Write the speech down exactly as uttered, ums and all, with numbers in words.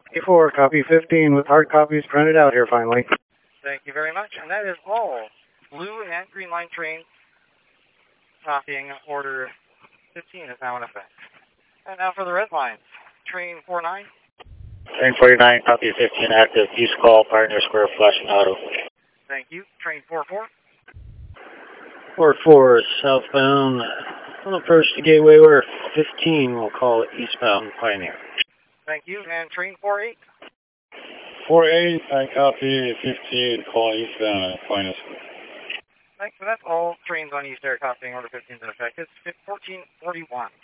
four, copy fifteen with hard copies printed out here finally. Thank you very much. And that is all blue and green line trains copying order fifteen is now in effect. And now for the red lines. Train forty-nine. Train forty-nine, copy fifteen, active. East call, Pioneer Square, flashing auto. Thank you. Train forty-four. forty-four, southbound. On approach to Gateway Ware fifteen, we'll call it eastbound Pioneer. Thank you. And train forty-eight. forty-eight, I copy fifty-eight, call eastbound at Pioneer Square. Thanks. So that's all trains on East Air copying order fifteen is in effect. It's fourteen forty-one.